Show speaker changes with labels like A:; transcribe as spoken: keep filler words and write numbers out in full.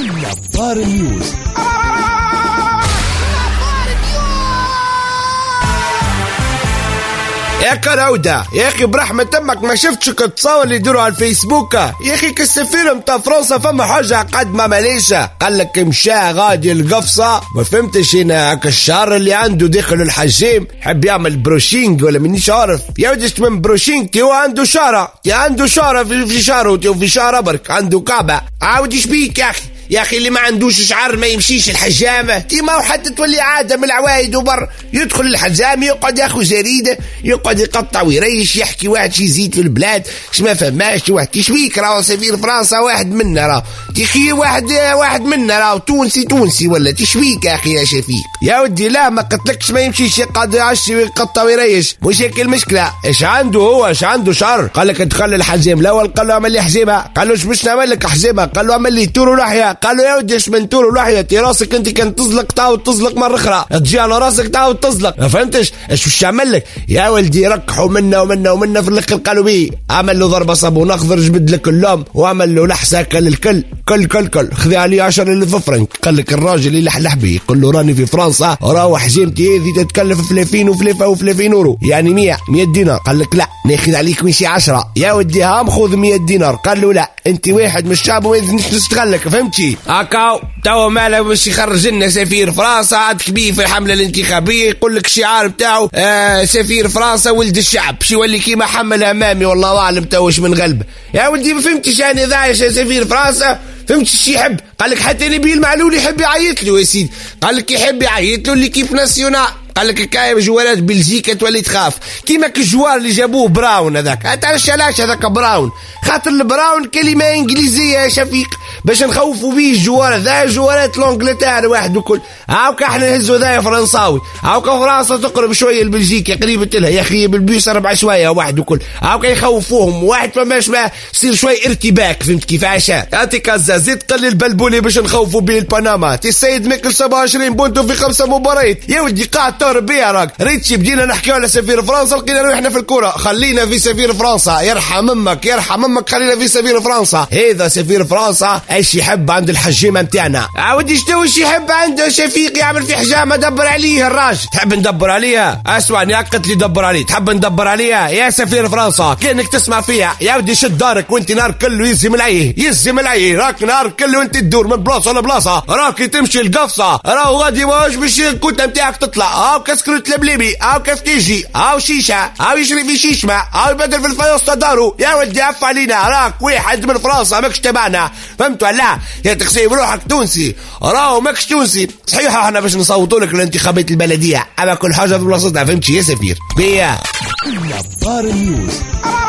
A: نظار نيوز.
B: يا كراودة يا اخي برحمة تمك ما شفتش التصاور اللي يدوروا على الفيسبوك يا اخي؟ كالسفير متاع فرنسا فما حاجة قد ما ماليشة، قال لك مشى غادي القفصة ما فهمتش هنا الشهر اللي عنده داخل الحجام حب يعمل بروشينج ولا منيش عارف يا وديش من بروشينج تي هو عنده شارة تي عنده شارة في في شعره تي في شعره برك عنده كعبة عاود يشبيك يا اخي يا اخي اللي ما عندوش شعر ما يمشيش الحجامه تي ما حتى تولي عاده من العوايد وبر يدخل الحجام يقعد ياخذ جريده يقعد يقطع ويريش يحكي واحد شي يزيد في البلاد اش ما فهماش واحد تشبيك راهو سفير فرنسا واحد منا راهو تخي واحد واحد منا راهو تونسي تونسي ولا تشبيك يا اخي يا شفيق يا ودي لا ما قلتلكش ما يمشيش يقعد يعشي ويقطع ويريش مش هيك المشكله ايش عنده هو ايش عنده شعر قال لك ادخل الحجام الاول قال له اعمل لي حجامه قال له مش نعمل لك حجامه قال له اعمل لي تور ولحيه قال له يا ودي ايش من تور ولحيه تي راسك انت كان تزلق تعاود تزلق مره اخرى تجي على راسك تعاود تزلق ما فهمتش ايش وش عمل لك يا ولدي ركحوا منا ومنا ومنا في الاخر قالوا بيه عمل له ضربه صابون اخضر جبد لك اللوم وعمل له لحسه كل الكل كل كل كل خذي عليه عشرة ألف فرنك قال لك الراجل اللي لحلح بيه قل له راني في فرنسا راهو حجامتي هذه تتكلف ثلاثين وثلاثة وثلاثين اورو يعني مية مية دينار قال لك لا ناخذ عليك ماشي عشرة يا ودي هام خذ مية دينار قال له لا انت واحد من الشعب وما يذنش نشتغلك فهمتي هكاو تو ماله باش يخرج لنا سفير فرنسا عاد كبير في الحمله الانتخابيه يقول لك الشعار بتاعه آه سفير فرنسا ولد الشعب شي يولي كيما حمل امامي والله اعلم توش من غلبه يا ولدي ما فهمتش انا ذا سفير فرنسا فهمت شي يحب قال لك حتى نبيل معلول يحب يعيط له يا سيدي قال لك يحب يعيط له ليكيب ناسيونال قال لك كاين جوارات بلجيكا تولي تخاف كيما الجوار اللي جابوه براون هذاك تعرفش علاش هذاك براون خاطر البراون كلمه انجليزيه يا شفيق باش نخوفوا بيه الجوار ذا جوارات لانجلتير واحد وكل هاوك احنا نهزوا ذا فرنساوي هاوك فرنسا تقرب شويه لبلجيكا قريبه لها يا اخي بالبيوس اربع شويه واحد وكل هاوك يخوفوهم واحد فماش ما يصير شويه ارتباك فهمت كيفاش انت كازا زيد قلل البلبولي باش نخوفوا بيه البنما تي السيد ميكل سبعة وعشرين بونتو في خمسه مباريات يا ودي قاعد تهرب بيها راك ريتشي بدينا نحكيو على سفير فرنسا لقينا روحنا في الكره خلينا في سفير فرنسا يرحم امك يرحم امك خلينا في سفير فرنسا هذا سفير فرنسا ايش يحب عند الحجامه نتاعنا عاود شنو ايش يحب عنده شفيق يعمل في حجامه دبر عليه الراجل تحب ندبر عليها اسمعني قلت لي دبر عليه تحب ندبر عليها يا سفير فرنسا كانك تسمع فيها يا ودي شد دارك وانت نار كله يزم العيه يزم العيه راك نار كله وانت تدور من بلاصه لبلاصه راك تمشي القفصه راهو غادي واش باش الكوته نتاعك تطلع هاو كسكروت لبليبي هاو كيف تيجي هاو شيشه هاو يشري في شيشمه هاو يبدل في الفيوس دارو يا ودي عف علينا راك واحد من فرنسا ماكش تبعنا فهمتوا لا يا تقسي بروحك تونسي راهو ماكش تونسي صحيح احنا باش نصوتوا لك الانتخابات البلديه اما كل حاجه في بلاصتها فهمتي يا سفير بيا
A: نظار نيوز.